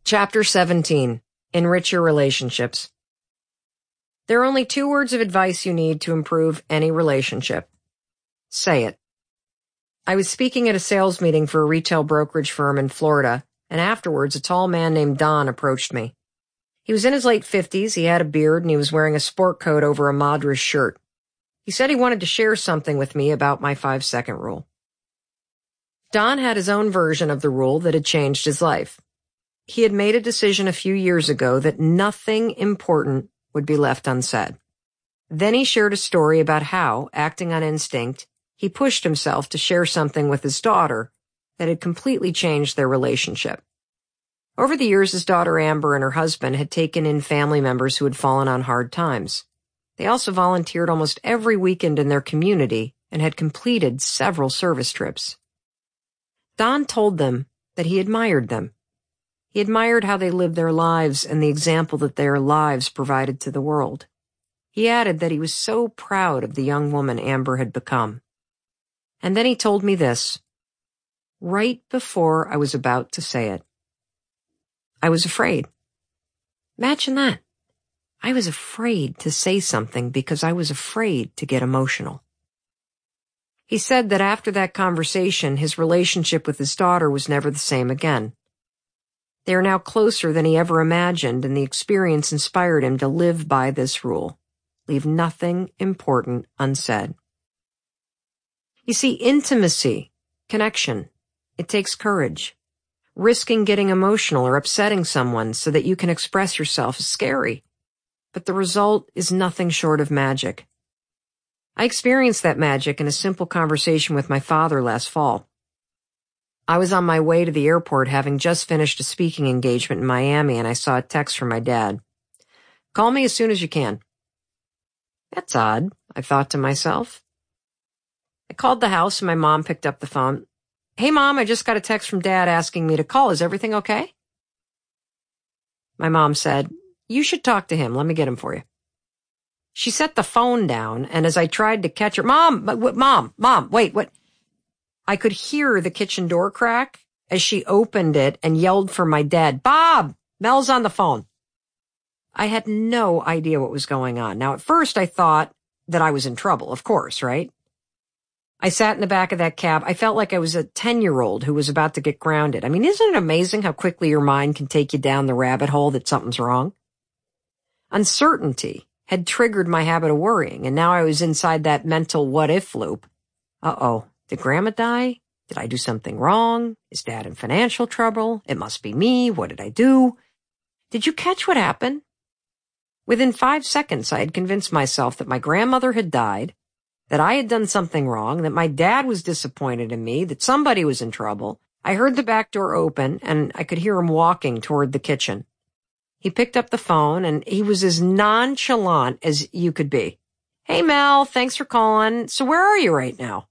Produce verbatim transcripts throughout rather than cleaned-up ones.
Chapter seventeen. Enrich Your Relationships. There are only two words of advice you need to improve any relationship. Say it. I was speaking at a sales meeting for a retail brokerage firm in Florida, and afterwards a tall man named Don approached me. He was in his late fifties, he had a beard, and he was wearing a sport coat over a Madras shirt. He said he wanted to share something with me about my five-second rule. Don had his own version of the rule that had changed his life. He had made a decision a few years ago that nothing important would be left unsaid. Then he shared a story about how, acting on instinct, he pushed himself to share something with his daughter that had completely changed their relationship. Over the years, his daughter Amber and her husband had taken in family members who had fallen on hard times. They also volunteered almost every weekend in their community and had completed several service trips. Don told them that he admired them. He admired how they lived their lives and the example that their lives provided to the world. He added that he was so proud of the young woman Amber had become. And then he told me this, right before I was about to say it. I was afraid. Imagine that. I was afraid to say something because I was afraid to get emotional. He said that after that conversation, his relationship with his daughter was never the same again. They are now closer than he ever imagined, and the experience inspired him to live by this rule. Leave nothing important unsaid. You see, intimacy, connection, it takes courage. Risking getting emotional or upsetting someone so that you can express yourself is scary, but the result is nothing short of magic. I experienced that magic in a simple conversation with my father last fall. I was on my way to the airport having just finished a speaking engagement in Miami, and I saw a text from my dad. Call me as soon as you can. That's odd, I thought to myself. I called the house and my mom picked up the phone. Hey Mom, I just got a text from Dad asking me to call. Is everything okay? My mom said, you should talk to him. Let me get him for you. She set the phone down, and as I tried to catch her, Mom, Mom, Mom, wait, what? I could hear the kitchen door crack as she opened it and yelled for my dad, Bob, Mel's on the phone. I had no idea what was going on. Now, at first I thought that I was in trouble, of course, right? I sat in the back of that cab. I felt like I was a ten-year-old who was about to get grounded. I mean, isn't it amazing how quickly your mind can take you down the rabbit hole that something's wrong? Uncertainty had triggered my habit of worrying, and now I was inside that mental what-if loop. Uh-oh. Did Grandma die? Did I do something wrong? Is Dad in financial trouble? It must be me. What did I do? Did you catch what happened? Within five seconds, I had convinced myself that my grandmother had died, that I had done something wrong, that my dad was disappointed in me, that somebody was in trouble. I heard the back door open, and I could hear him walking toward the kitchen. He picked up the phone, and he was as nonchalant as you could be. Hey, Mel, thanks for calling. So where are you right now?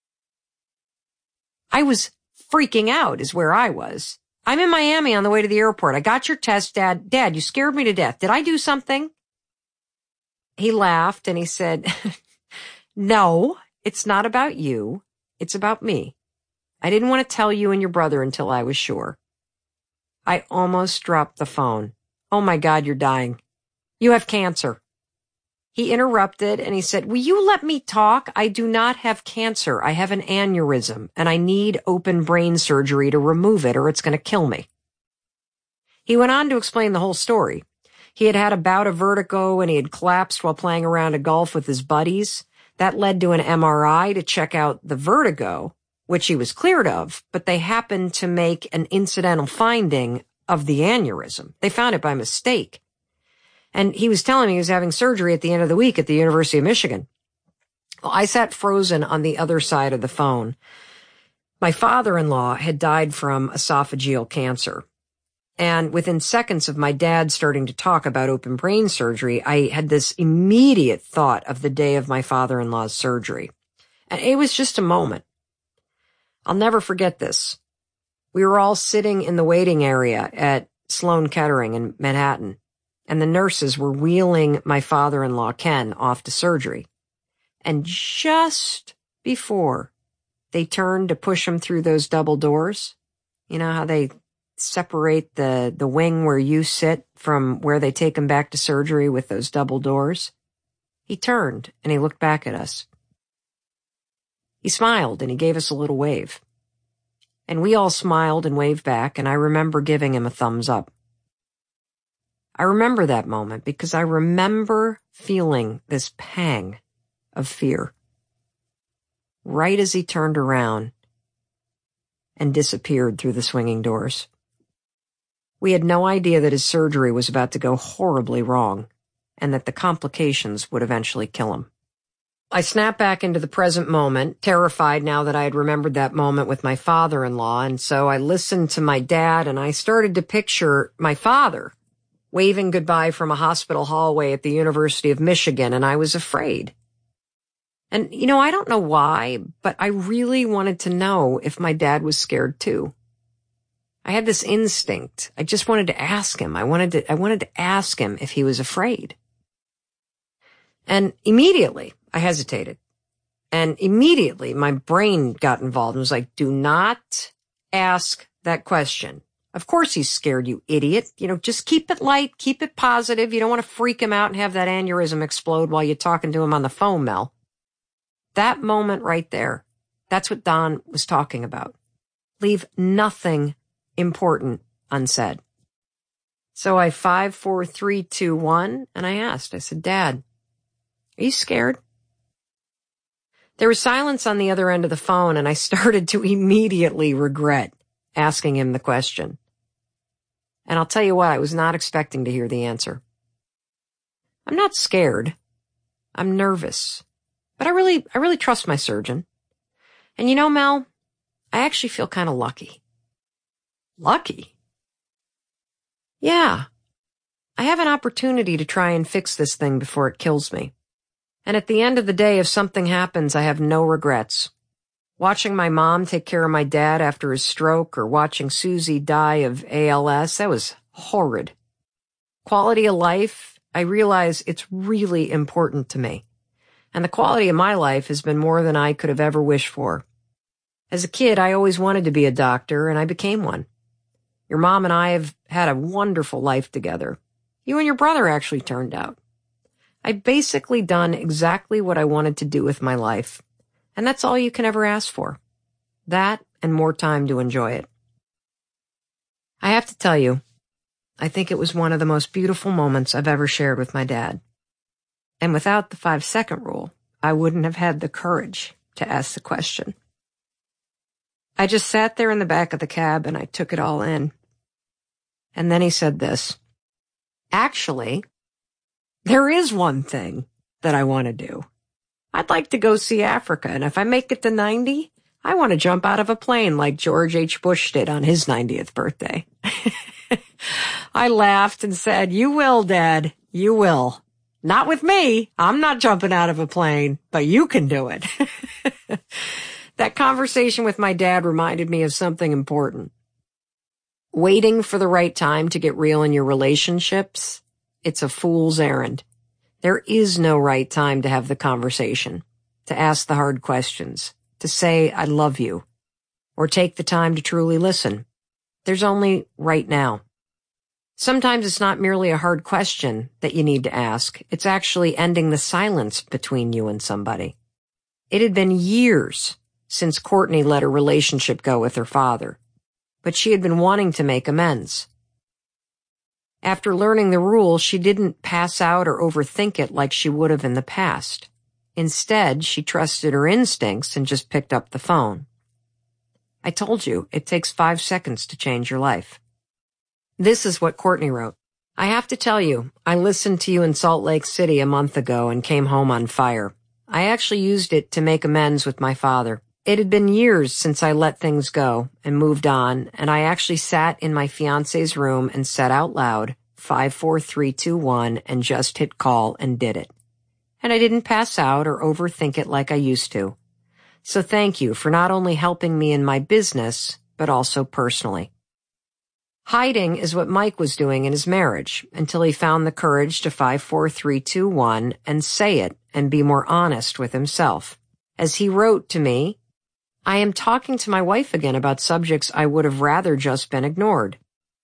I was freaking out is where I was. I'm in Miami on the way to the airport. I got your test, Dad. Dad, you scared me to death. Did I do something? He laughed and he said, no, it's not about you. It's about me. I didn't want to tell you and your brother until I was sure. I almost dropped the phone. Oh my God, you're dying. You have cancer. He interrupted and he said, will you let me talk? I do not have cancer. I have an aneurysm and I need open brain surgery to remove it or it's going to kill me. He went on to explain the whole story. He had had a bout of vertigo and he had collapsed while playing around a golf with his buddies. That led to an M R I to check out the vertigo, which he was cleared of, but they happened to make an incidental finding of the aneurysm. They found it by mistake. And he was telling me he was having surgery at the end of the week at the University of Michigan. Well, I sat frozen on the other side of the phone. My father-in-law had died from esophageal cancer. And within seconds of my dad starting to talk about open brain surgery, I had this immediate thought of the day of my father-in-law's surgery. And it was just a moment. I'll never forget this. We were all sitting in the waiting area at Sloan Kettering in Manhattan, and the nurses were wheeling my father-in-law, Ken, off to surgery. And just before they turned to push him through those double doors, you know how they separate the, the wing where you sit from where they take him back to surgery with those double doors. He turned and he looked back at us. He smiled and he gave us a little wave. And we all smiled and waved back, and I remember giving him a thumbs up. I remember that moment because I remember feeling this pang of fear right as he turned around and disappeared through the swinging doors. We had no idea that his surgery was about to go horribly wrong and that the complications would eventually kill him. I snapped back into the present moment, terrified now that I had remembered that moment with my father-in-law, and so I listened to my dad and I started to picture my father waving goodbye from a hospital hallway at the University of Michigan, and I was afraid. And, you know, I don't know why, but I really wanted to know if my dad was scared too. I had this instinct. I just wanted to ask him. I wanted to, I wanted to ask him if he was afraid. And immediately, I hesitated. And immediately, my brain got involved and was like, do not ask that question. Of course he's scared, you idiot. You know, just keep it light, keep it positive. You don't want to freak him out and have that aneurysm explode while you're talking to him on the phone, Mel. That moment right there, that's what Don was talking about. Leave nothing important unsaid. So I five, four, three, two, one, and I asked, I said, Dad, are you scared? There was silence on the other end of the phone, and I started to immediately regret asking him the question. And I'll tell you what, I was not expecting to hear the answer. I'm not scared. I'm nervous. But I really, I really trust my surgeon. And you know, Mel, I actually feel kind of lucky. Lucky? Yeah. I have an opportunity to try and fix this thing before it kills me. And at the end of the day, if something happens, I have no regrets. Watching my mom take care of my dad after his stroke, or watching Susie die of A L S, that was horrid. Quality of life, I realize it's really important to me. And the quality of my life has been more than I could have ever wished for. As a kid, I always wanted to be a doctor, and I became one. Your mom and I have had a wonderful life together. You and your brother actually turned out. I've basically done exactly what I wanted to do with my life. And that's all you can ever ask for. That and more time to enjoy it. I have to tell you, I think it was one of the most beautiful moments I've ever shared with my dad. And without the five-second rule, I wouldn't have had the courage to ask the question. I just sat there in the back of the cab and I took it all in. And then he said this, actually, there is one thing that I want to do. I'd like to go see Africa, and if I make it to ninety, I want to jump out of a plane like George H. Bush did on his ninetieth birthday. I laughed and said, you will, Dad, you will. Not with me. I'm not jumping out of a plane, but you can do it. That conversation with my dad reminded me of something important. Waiting for the right time to get real in your relationships, it's a fool's errand. There is no right time to have the conversation, to ask the hard questions, to say, I love you, or take the time to truly listen. There's only right now. Sometimes it's not merely a hard question that you need to ask. It's actually ending the silence between you and somebody. It had been years since Courtney let her relationship go with her father, but she had been wanting to make amends. After learning the rule, she didn't pass out or overthink it like she would have in the past. Instead, she trusted her instincts and just picked up the phone. I told you, it takes five seconds to change your life. This is what Courtney wrote. I have to tell you, I listened to you in Salt Lake City a month ago and came home on fire. I actually used it to make amends with my father. It had been years since I let things go and moved on, and I actually sat in my fiance's room and said out loud, five, four, three, two, one, and just hit call and did it. And I didn't pass out or overthink it like I used to. So thank you for not only helping me in my business, but also personally. Hiding is what Mike was doing in his marriage until he found the courage to five, four, three, two, one and say it and be more honest with himself. As he wrote to me, I am talking to my wife again about subjects I would have rather just been ignored.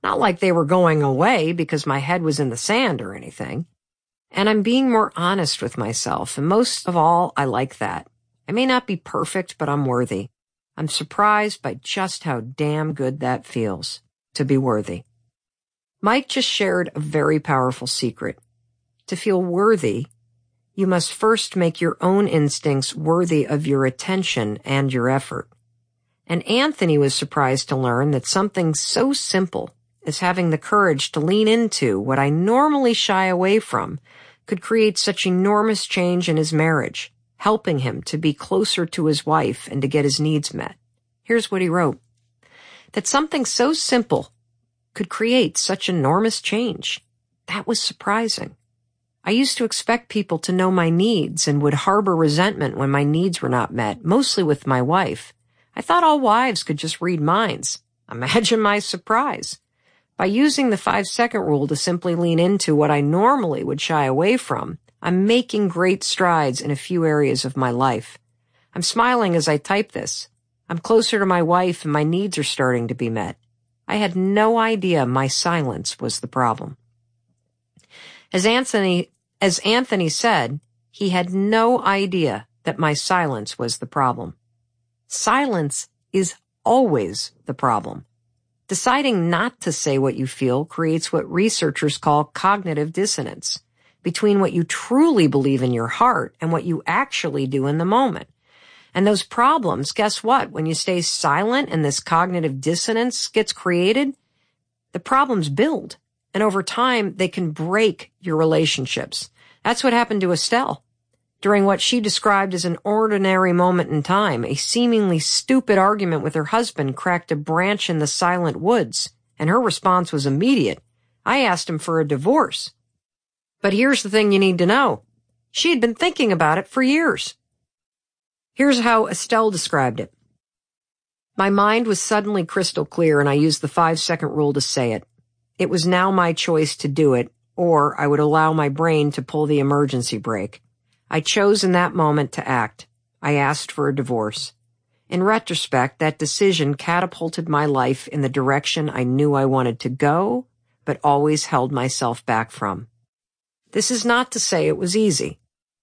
Not like they were going away because my head was in the sand or anything. And I'm being more honest with myself, and most of all, I like that. I may not be perfect, but I'm worthy. I'm surprised by just how damn good that feels, to be worthy. Mike just shared a very powerful secret. To feel worthy, you must first make your own instincts worthy of your attention and your effort. And Anthony was surprised to learn that something so simple as having the courage to lean into what I normally shy away from could create such enormous change in his marriage, helping him to be closer to his wife and to get his needs met. Here's what he wrote. That something so simple could create such enormous change. That was surprising. I used to expect people to know my needs and would harbor resentment when my needs were not met, mostly with my wife. I thought all wives could just read minds. Imagine my surprise. By using the five-second rule to simply lean into what I normally would shy away from, I'm making great strides in a few areas of my life. I'm smiling as I type this. I'm closer to my wife and my needs are starting to be met. I had no idea my silence was the problem. As Anthony, as Anthony said, he had no idea that my silence was the problem. Silence is always the problem. Deciding not to say what you feel creates what researchers call cognitive dissonance between what you truly believe in your heart and what you actually do in the moment. And those problems, guess what? When you stay silent and this cognitive dissonance gets created, the problems build. And over time, they can break your relationships. That's what happened to Estelle. During what she described as an ordinary moment in time, a seemingly stupid argument with her husband cracked a branch in the silent woods, and her response was immediate. I asked him for a divorce. But here's the thing you need to know. She had been thinking about it for years. Here's how Estelle described it. My mind was suddenly crystal clear, and I used the five-second rule to say it. It was now my choice to do it, or I would allow my brain to pull the emergency brake. I chose in that moment to act. I asked for a divorce. In retrospect, that decision catapulted my life in the direction I knew I wanted to go, but always held myself back from. This is not to say it was easy.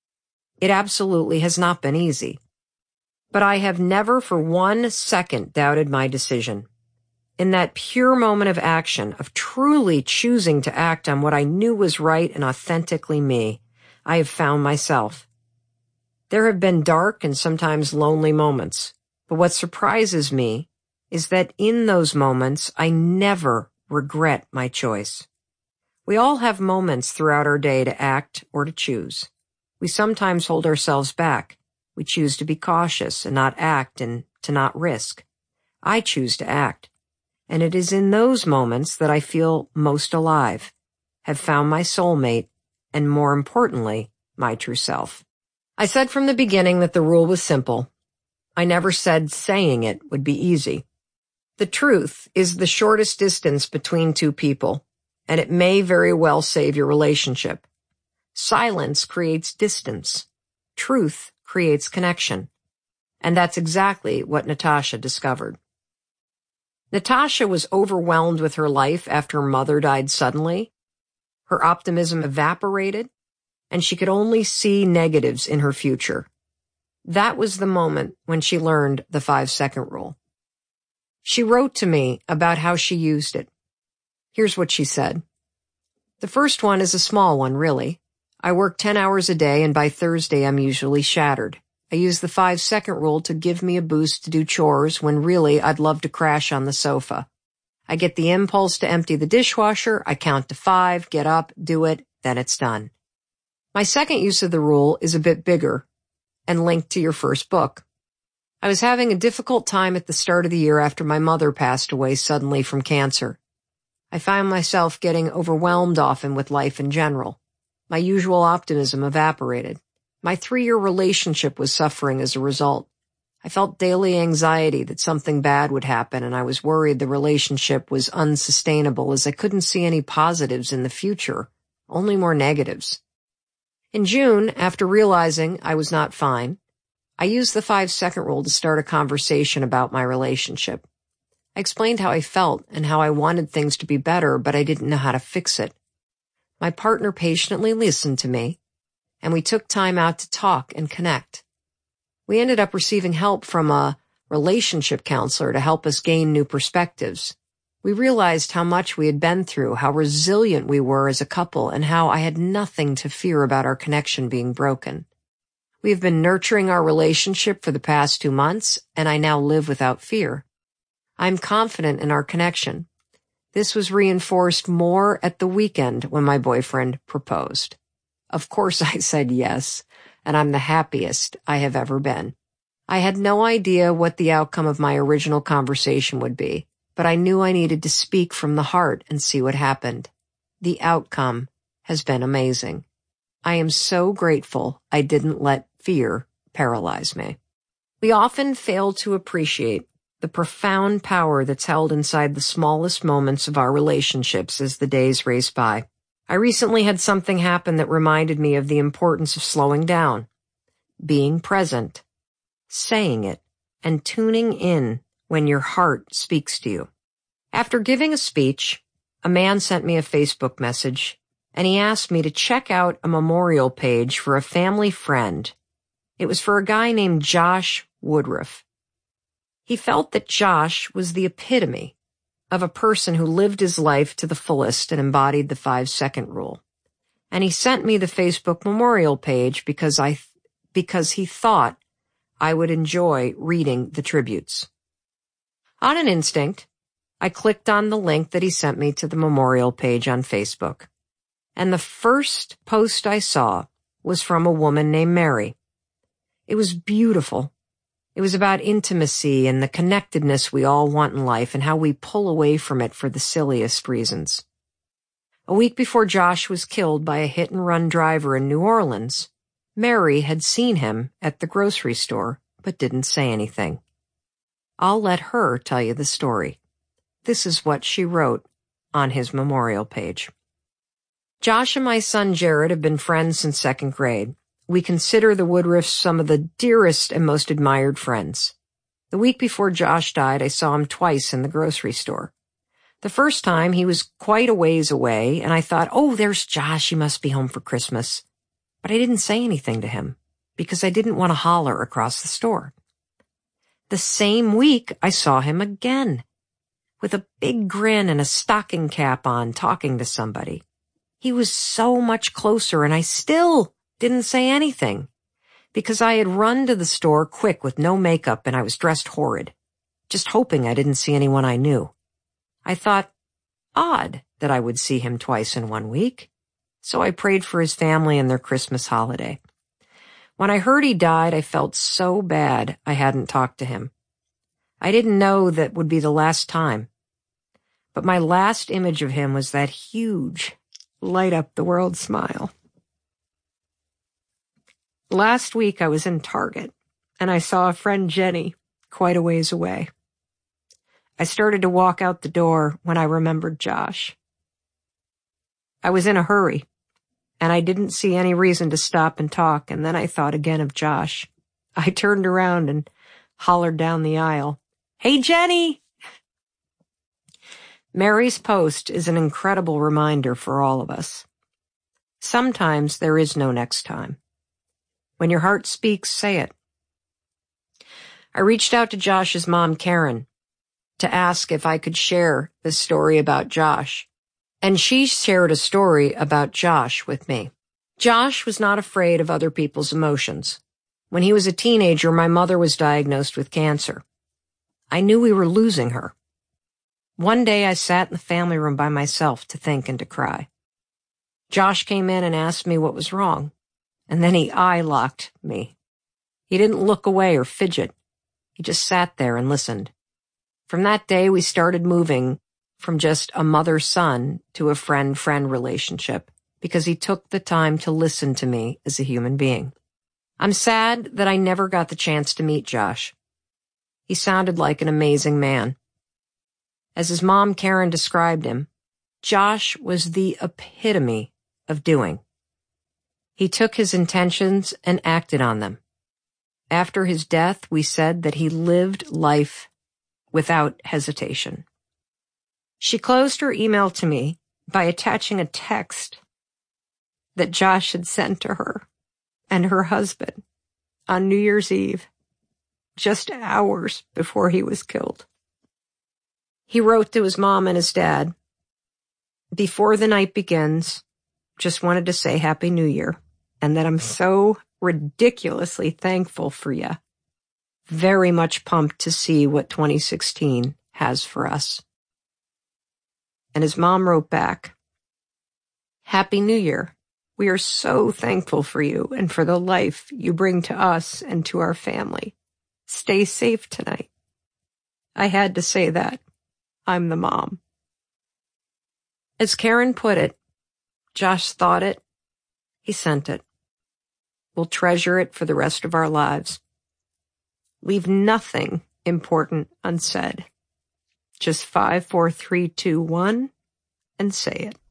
It absolutely has not been easy. But I have never for one second doubted my decision. In that pure moment of action, of truly choosing to act on what I knew was right and authentically me, I have found myself. There have been dark and sometimes lonely moments, but what surprises me is that in those moments, I never regret my choice. We all have moments throughout our day to act or to choose. We sometimes hold ourselves back. We choose to be cautious and not act and to not risk. I choose to act. And it is in those moments that I feel most alive, have found my soulmate, and more importantly, my true self. I said from the beginning that the rule was simple. I never said saying it would be easy. The truth is the shortest distance between two people, and it may very well save your relationship. Silence creates distance. Truth creates connection. And that's exactly what Natasha discovered. Natasha was overwhelmed with her life after her mother died suddenly. Her optimism evaporated, and she could only see negatives in her future. That was the moment when she learned the five-second rule. She wrote to me about how she used it. Here's what she said. The first one is a small one, really. I work ten hours a day, and by Thursday I'm usually shattered. I use the five-second rule to give me a boost to do chores when really I'd love to crash on the sofa. I get the impulse to empty the dishwasher, I count to five, get up, do it, then it's done. My second use of the rule is a bit bigger and linked to your first book. I was having a difficult time at the start of the year after my mother passed away suddenly from cancer. I found myself getting overwhelmed often with life in general. My usual optimism evaporated. My three-year relationship was suffering as a result. I felt daily anxiety that something bad would happen, and I was worried the relationship was unsustainable as I couldn't see any positives in the future, only more negatives. In June, after realizing I was not fine, I used the five-second rule to start a conversation about my relationship. I explained how I felt and how I wanted things to be better, but I didn't know how to fix it. My partner patiently listened to me, and we took time out to talk and connect. We ended up receiving help from a relationship counselor to help us gain new perspectives. We realized how much we had been through, how resilient we were as a couple, and how I had nothing to fear about our connection being broken. We have been nurturing our relationship for the past two months, and I now live without fear. I'm confident in our connection. This was reinforced more at the weekend when my boyfriend proposed. Of course I said yes, and I'm the happiest I have ever been. I had no idea what the outcome of my original conversation would be, but I knew I needed to speak from the heart and see what happened. The outcome has been amazing. I am so grateful I didn't let fear paralyze me. We often fail to appreciate the profound power that's held inside the smallest moments of our relationships as the days race by. I recently had something happen that reminded me of the importance of slowing down, being present, saying it, and tuning in when your heart speaks to you. After giving a speech, a man sent me a Facebook message, and he asked me to check out a memorial page for a family friend. It was for a guy named Josh Woodruff. He felt that Josh was the epitome of a person who lived his life to the fullest and embodied the five-second rule. And he sent me the Facebook memorial page because I, because he thought I would enjoy reading the tributes. On an instinct, I clicked on the link that he sent me to the memorial page on Facebook. And the first post I saw was from a woman named Mary. It was beautiful. It was about intimacy and the connectedness we all want in life and how we pull away from it for the silliest reasons. A week before Josh was killed by a hit-and-run driver in New Orleans, Mary had seen him at the grocery store but didn't say anything. I'll let her tell you the story. This is what she wrote on his memorial page. Josh and my son Jared have been friends since second grade. We consider the Woodruffs some of the dearest and most admired friends. The week before Josh died, I saw him twice in the grocery store. The first time, he was quite a ways away, and I thought, oh, there's Josh, he must be home for Christmas. But I didn't say anything to him, because I didn't want to holler across the store. The same week, I saw him again, with a big grin and a stocking cap on, talking to somebody. He was so much closer, and I still didn't say anything, because I had run to the store quick with no makeup and I was dressed horrid, just hoping I didn't see anyone I knew. I thought, odd that I would see him twice in one week, so I prayed for his family and their Christmas holiday. When I heard he died, I felt so bad I hadn't talked to him. I didn't know that would be the last time, but my last image of him was that huge, light-up-the-world smile. Last week I was in Target, and I saw a friend Jenny quite a ways away. I started to walk out the door when I remembered Josh. I was in a hurry, and I didn't see any reason to stop and talk, and then I thought again of Josh. I turned around and hollered down the aisle, "Hey, Jenny!" Mary's post is an incredible reminder for all of us. Sometimes there is no next time. When your heart speaks, say it. I reached out to Josh's mom, Karen, to ask if I could share this story about Josh, and she shared a story about Josh with me. Josh was not afraid of other people's emotions. When he was a teenager, my mother was diagnosed with cancer. I knew we were losing her. One day I sat in the family room by myself to think and to cry. Josh came in and asked me what was wrong. And then he eye-locked me. He didn't look away or fidget. He just sat there and listened. From that day, we started moving from just a mother-son to a friend-friend relationship because he took the time to listen to me as a human being. I'm sad that I never got the chance to meet Josh. He sounded like an amazing man. As his mom, Karen, described him, Josh was the epitome of doing. He took his intentions and acted on them. After his death, we said that he lived life without hesitation. She closed her email to me by attaching a text that Josh had sent to her and her husband on New Year's Eve, just hours before he was killed. He wrote to his mom and his dad, "Before the night begins, just wanted to say Happy New Year and that I'm so ridiculously thankful for you. Very much pumped to see what twenty sixteen has for us." And his mom wrote back, "Happy New Year. We are so thankful for you and for the life you bring to us and to our family. Stay safe tonight." I had to say that. I'm the mom. As Karen put it, Josh thought it, he sent it. We'll treasure it for the rest of our lives. Leave nothing important unsaid. Just five, four, three, two, one, and say it.